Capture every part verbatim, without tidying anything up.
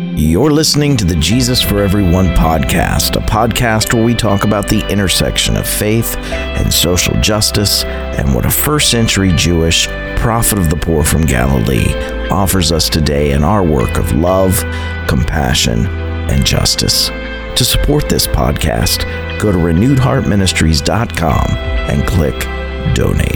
You're listening to the Jesus for Everyone podcast, a podcast where we talk about the intersection of faith and social justice and what a first century Jewish prophet of the poor from Galilee offers us today in our work of love, compassion, and justice. To support this podcast, go to renewed heart ministries dot com and click Donate.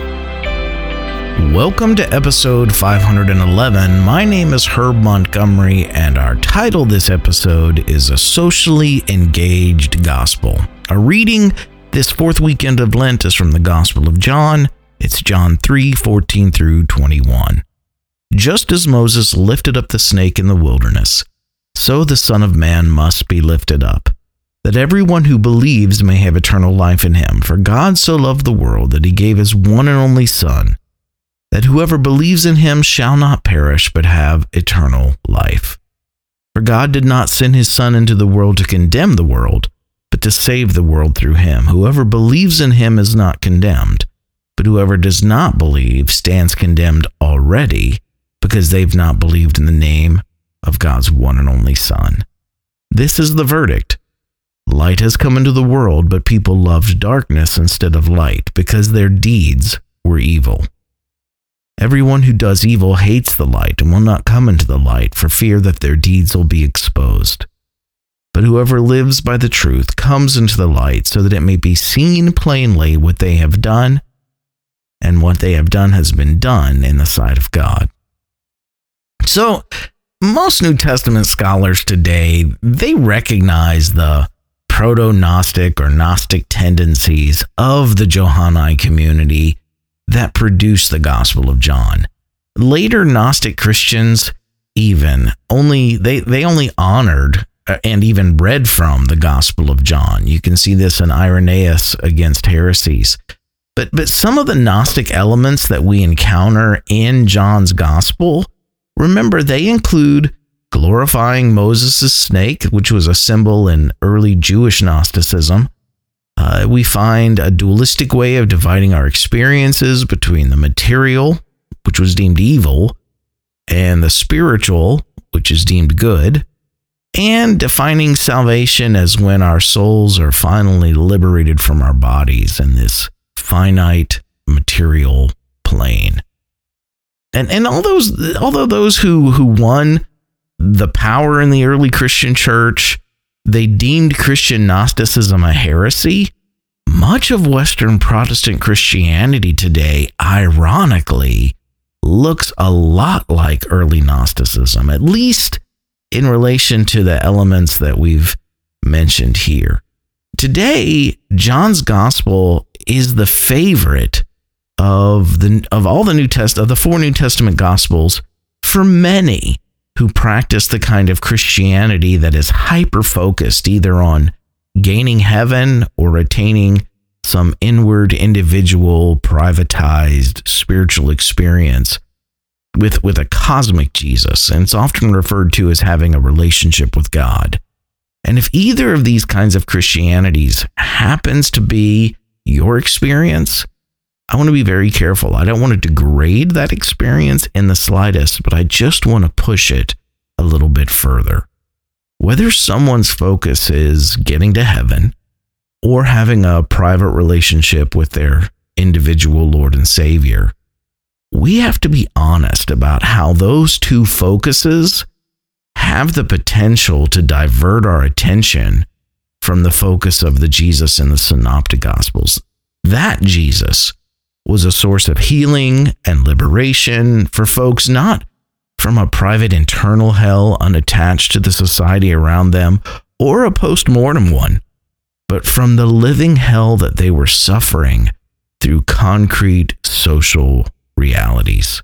Welcome to episode five hundred eleven. My name is Herb Montgomery, and our title this episode is A Socially Engaged Gospel. Our reading this fourth weekend of Lent is from the Gospel of John. It's John three, fourteen through twenty-one. Just as Moses lifted up the snake in the wilderness, so the Son of Man must be lifted up, that everyone who believes may have eternal life in him. For God so loved the world that he gave his one and only Son, that whoever believes in him shall not perish but have eternal life. For God did not send his Son into the world to condemn the world, but to save the world through him. Whoever believes in him is not condemned, but whoever does not believe stands condemned already, because they've not believed in the name of God's one and only Son. This is the verdict. Light has come into the world, but people loved darkness instead of light, because their deeds were evil. Everyone who does evil hates the light and will not come into the light for fear that their deeds will be exposed. But whoever lives by the truth comes into the light so that it may be seen plainly what they have done, and what they have done has been done in the sight of God. So, most New Testament scholars today, they recognize the proto-Gnostic or Gnostic tendencies of the Johannine community that produced the Gospel of John. Later Gnostic Christians even only they, they only honored and even read from the Gospel of John. You can see this in Irenaeus Against Heresies. But but some of the Gnostic elements that we encounter in John's Gospel, remember, they include glorifying Moses' snake, which was a symbol in early Jewish Gnosticism. Uh, we find a dualistic way of dividing our experiences between the material, which was deemed evil, and the spiritual, which is deemed good, and defining salvation as when our souls are finally liberated from our bodies in this finite material plane. And and all those, although those who, who won the power in the early Christian church, they deemed Christian Gnosticism a heresy, much of Western Protestant Christianity today, ironically, looks a lot like early Gnosticism, at least in relation to the elements that we've mentioned here. Today, John's Gospel is the favorite of the of all the New Test of the four New Testament Gospels for many who practice the kind of Christianity that is hyper-focused either on gaining heaven or attaining some inward, individual, privatized spiritual experience with, with a cosmic Jesus. And it's often referred to as having a relationship with God. And if either of these kinds of Christianities happens to be your experience, I want to be very careful. I don't want to degrade that experience in the slightest, but I just want to push it a little bit further. Whether someone's focus is getting to heaven or having a private relationship with their individual Lord and Savior, we have to be honest about how those two focuses have the potential to divert our attention from the focus of the Jesus in the Synoptic Gospels. That Jesus was a source of healing and liberation for folks not from a private internal hell unattached to the society around them or a post-mortem one, but from the living hell that they were suffering through concrete social realities.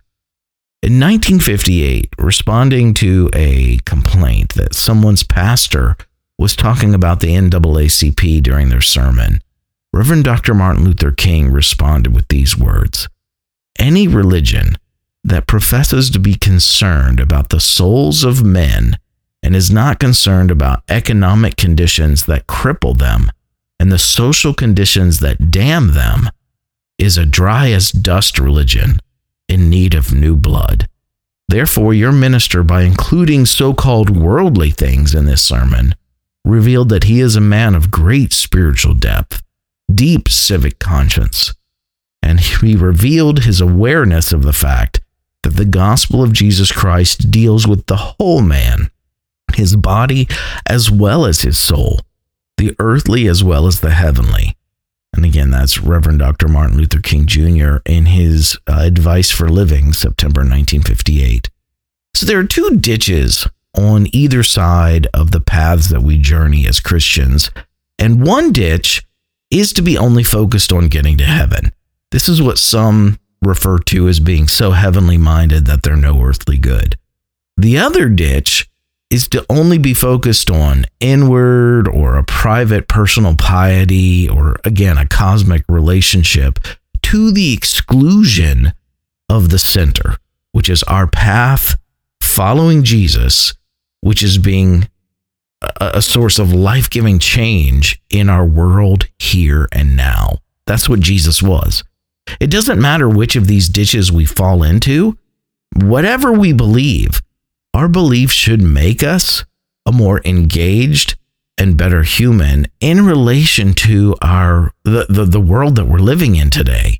In nineteen fifty-eight, responding to a complaint that someone's pastor was talking about the N double A C P during their sermon, Reverend Doctor Martin Luther King responded with these words: "Any religion that professes to be concerned about the souls of men and is not concerned about economic conditions that cripple them and the social conditions that damn them is a dry as dust religion in need of new blood. Therefore, your minister, by including so-called worldly things in this sermon, revealed that he is a man of great spiritual depth, deep civic conscience, and he revealed his awareness of the fact that the gospel of Jesus Christ deals with the whole man, his body as well as his soul, the earthly as well as the heavenly. And again, that's Reverend Doctor Martin Luther King Junior in his uh, Advice for Living, September nineteen fifty-eight. So there are two ditches on either side of the paths that we journey as Christians, and one ditch is to be only focused on getting to heaven. This is what some refer to as being so heavenly minded that they're no earthly good. The other ditch is to only be focused on inward or a private personal piety or, again, a cosmic relationship to the exclusion of the center, which is our path following Jesus, which is being a, a source of life-giving change in our world here and now. That's what Jesus was. It doesn't matter which of these ditches we fall into. Whatever we believe, our belief should make us a more engaged and better human in relation to our the, the, the world that we're living in today.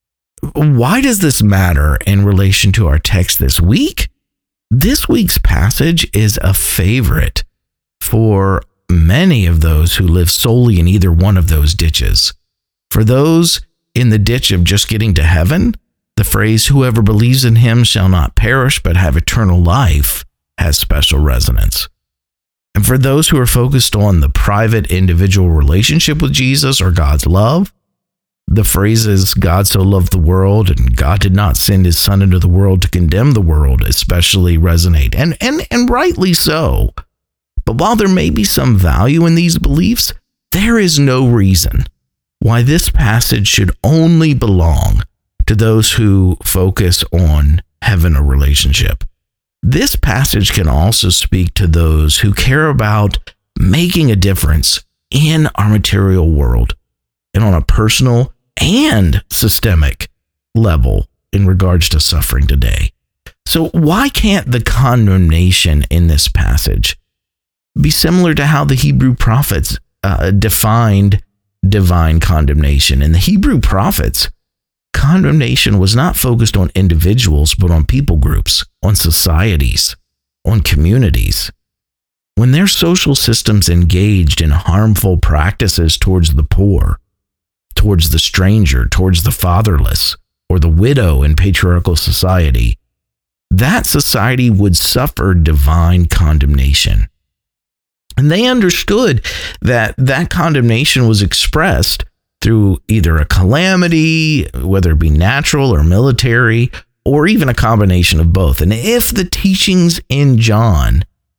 Why does this matter in relation to our text this week? This week's passage is a favorite for many of those who live solely in either one of those ditches. For those in the ditch of just getting to heaven, the phrase, "whoever believes in him shall not perish but have eternal life," has special resonance. And for those who are focused on the private individual relationship with Jesus or God's love, the phrases, "God so loved the world" and "God did not send his son into the world to condemn the world" especially resonate, and, and, and rightly so. But while there may be some value in these beliefs, there is no reason why this passage should only belong to those who focus on heaven or relationship. This passage can also speak to those who care about making a difference in our material world and on a personal and systemic level in regards to suffering today. So why can't the condemnation in this passage be similar to how the Hebrew prophets uh, defined divine condemnation? In the Hebrew prophets, condemnation was not focused on individuals, but on people groups, on societies, on communities. When their social systems engaged in harmful practices towards the poor, towards the stranger, towards the fatherless, or the widow in patriarchal society, that society would suffer divine condemnation. And they understood that that condemnation was expressed through either a calamity, whether it be natural or military, or even a combination of both. And if the teachings in John,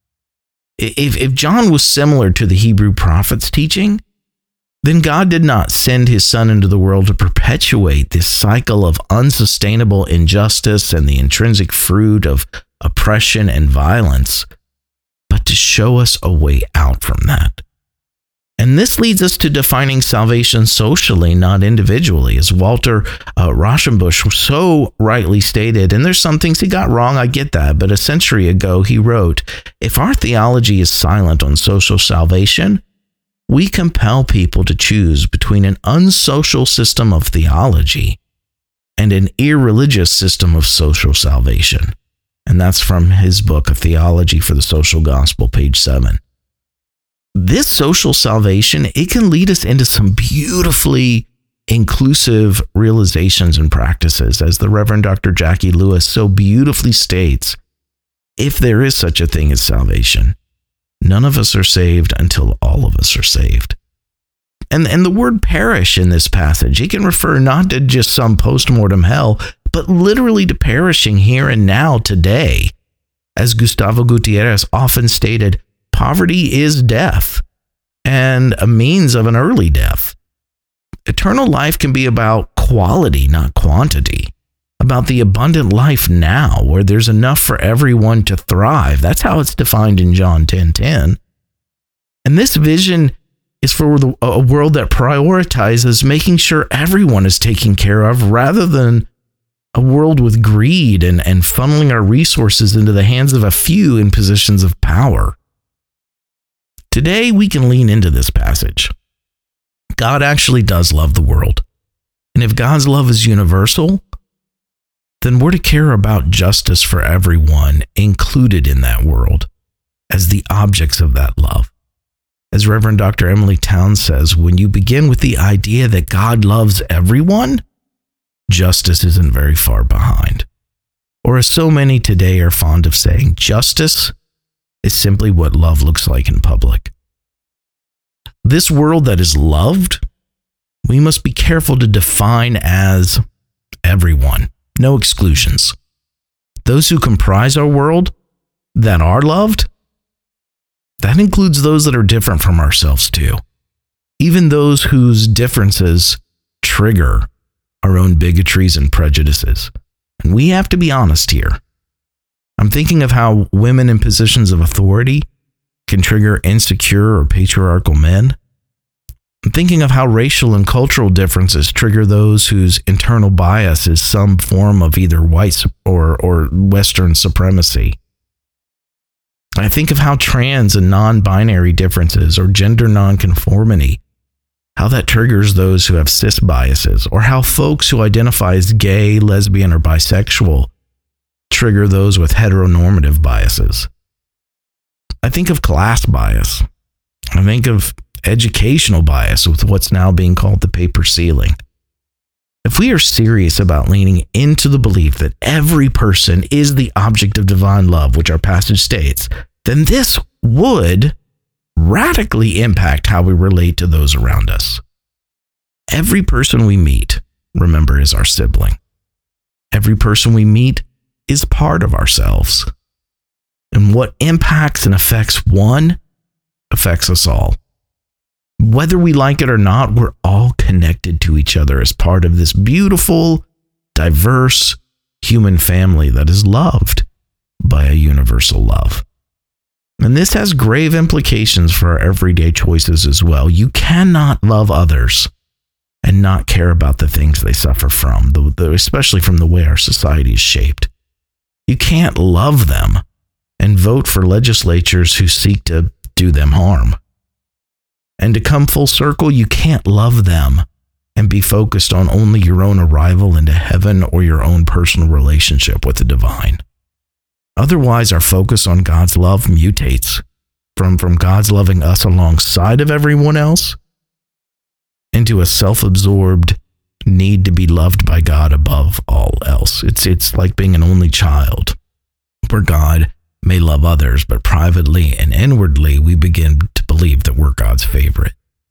if, if John was similar to the Hebrew prophets' teaching, then God did not send his son into the world to perpetuate this cycle of unsustainable injustice and the intrinsic fruit of oppression and violence, but to show us a way out from that. And this leads us to defining salvation socially, not individually, as Walter uh, Rauschenbusch so rightly stated. And there's some things he got wrong, I get that, but a century ago he wrote, "If our theology is silent on social salvation, we compel people to choose between an unsocial system of theology and an irreligious system of social salvation." And that's from his book, A Theology for the Social Gospel, page seven. This social salvation, it can lead us into some beautifully inclusive realizations and practices. As the Reverend Doctor Jackie Lewis so beautifully states, if there is such a thing as salvation, none of us are saved until all of us are saved. And, and the word perish in this passage, it can refer not to just some post-mortem hell, but literally to perishing here and now today. As Gustavo Gutierrez often stated, poverty is death and a means of an early death. Eternal life can be about quality, not quantity. About the abundant life now, where there's enough for everyone to thrive. That's how it's defined in John ten ten. And this vision is for the, a world that prioritizes making sure everyone is taken care of rather than a world with greed and, and funneling our resources into the hands of a few in positions of power. Today, we can lean into this passage. God actually does love the world. And if God's love is universal, then we're to care about justice for everyone included in that world as the objects of that love. As Reverend Doctor Emily Towns says, when you begin with the idea that God loves everyone, justice isn't very far behind. Or as so many today are fond of saying, justice is simply what love looks like in public. This world that is loved, we must be careful to define as everyone, no exclusions. Those who comprise our world that are loved, that includes those that are different from ourselves too. Even those whose differences trigger our own bigotries and prejudices. And we have to be honest here. I'm thinking of how women in positions of authority can trigger insecure or patriarchal men. I'm thinking of how racial and cultural differences trigger those whose internal bias is some form of either white or, or Western supremacy. I think of how trans and non-binary differences or gender nonconformity, how that triggers those who have cis biases, or how folks who identify as gay, lesbian, or bisexual trigger those with heteronormative biases. I think of class bias. I think of educational bias with what's now being called the paper ceiling. If we are serious about leaning into the belief that every person is the object of divine love, which our passage states, then this would radically impact how we relate to those around us. Every person we meet, remember, is our sibling. Every person we meet is part of ourselves. And what impacts and affects one affects us all. Whether we like it or not, we're all connected to each other as part of this beautiful, diverse human family that is loved by a universal love. And this has grave implications for our everyday choices as well. You cannot love others and not care about the things they suffer from, the, the, especially from the way our society is shaped. You can't love them and vote for legislatures who seek to do them harm. And to come full circle, you can't love them and be focused on only your own arrival into heaven or your own personal relationship with the divine. Otherwise, our focus on God's love mutates from, from God's loving us alongside of everyone else into a self-absorbed need to be loved by God above all else. It's, it's like being an only child where God may love others, but privately and inwardly, we begin to believe that we're God's favorite.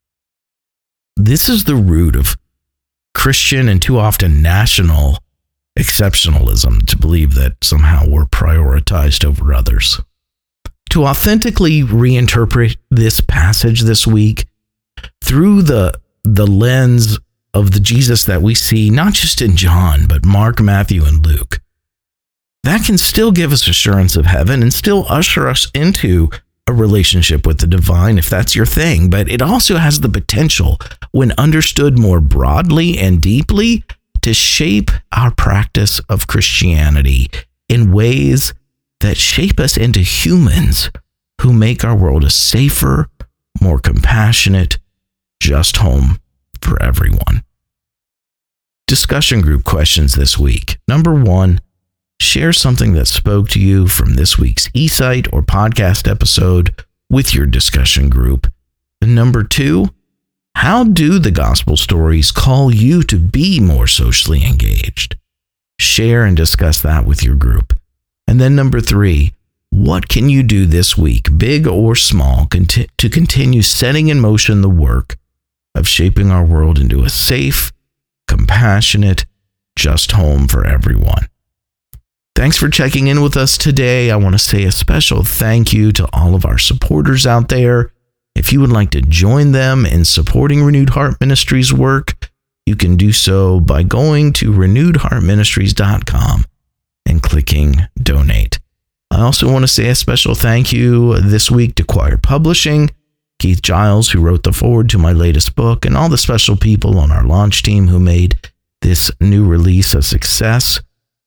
This is the root of Christian and too often national exceptionalism, to believe that somehow we're prioritized over others. To authentically reinterpret this passage this week through the, the lens of the Jesus that we see, not just in John, but Mark, Matthew, and Luke, that can still give us assurance of heaven and still usher us into a relationship with the divine, if that's your thing. But it also has the potential, when understood more broadly and deeply, to shape our practice of Christianity in ways that shape us into humans who make our world a safer, more compassionate, just home for everyone. Discussion group questions this week. Number one, share something that spoke to you from this week's eSight or podcast episode with your discussion group. And number two, how do the gospel stories call you to be more socially engaged? Share and discuss that with your group. And then number three, what can you do this week, big or small, conti- to continue setting in motion the work of shaping our world into a safe, compassionate, just home for everyone? Thanks for checking in with us today. I want to say a special thank you to all of our supporters out there. If you would like to join them in supporting Renewed Heart Ministries work, you can do so by going to renewed heart ministries dot com and clicking donate. I also want to say a special thank you this week to Choir Publishing, Keith Giles, who wrote the foreword to my latest book, and all the special people on our launch team who made this new release a success.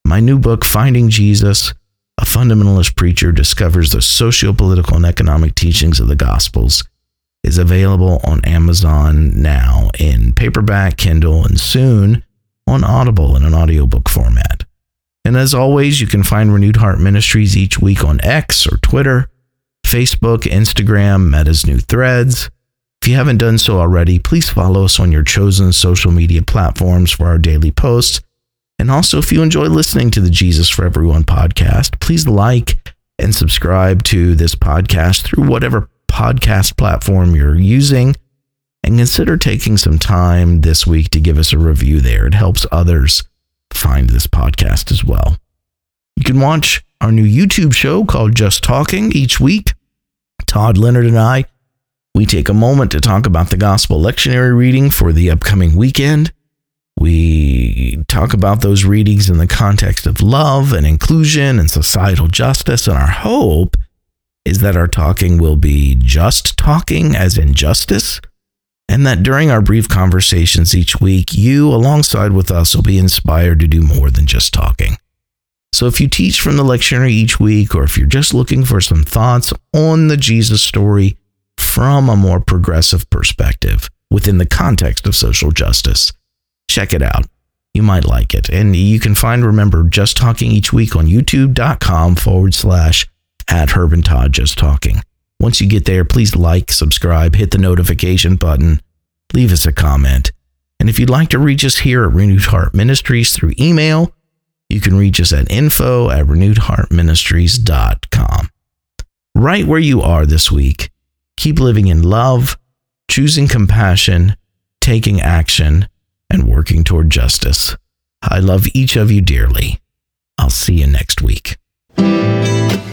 My new book, Finding Jesus, A Fundamentalist Preacher Discovers the Socio-Political and Economic Teachings of the Gospels, is available on Amazon now in paperback, Kindle, and soon on Audible in an audiobook format. And as always, you can find Renewed Heart Ministries each week on X or Twitter, Facebook, Instagram, Meta's new Threads. If you haven't done so already, please follow us on your chosen social media platforms for our daily posts. And also, if you enjoy listening to the Jesus for Everyone podcast, please like and subscribe to this podcast through whatever podcast platform you're using, and consider taking some time this week to give us a review there. It helps others find this podcast as well. You can watch our new YouTube show called Just Talking each week. Todd Leonard and I, we take a moment to talk about the gospel lectionary reading for the upcoming weekend. We talk about those readings in the context of love and inclusion and societal justice, and our hope is that our talking will be just talking, as in justice, and that during our brief conversations each week, you, alongside with us, will be inspired to do more than just talking. So if you teach from the lectionary each week, or if you're just looking for some thoughts on the Jesus story from a more progressive perspective within the context of social justice, check it out. You might like it. And you can find, remember, Just Talking each week on youtube.com forward slash at Herb and Todd Just Talking. Once you get there, please like, subscribe, hit the notification button, leave us a comment. And if you'd like to reach us here at Renewed Heart Ministries through email, you can reach us at info at renewed heart ministries dot com. Right where you are this week, keep living in love, choosing compassion, taking action, and working toward justice. I love each of you dearly. I'll see you next week.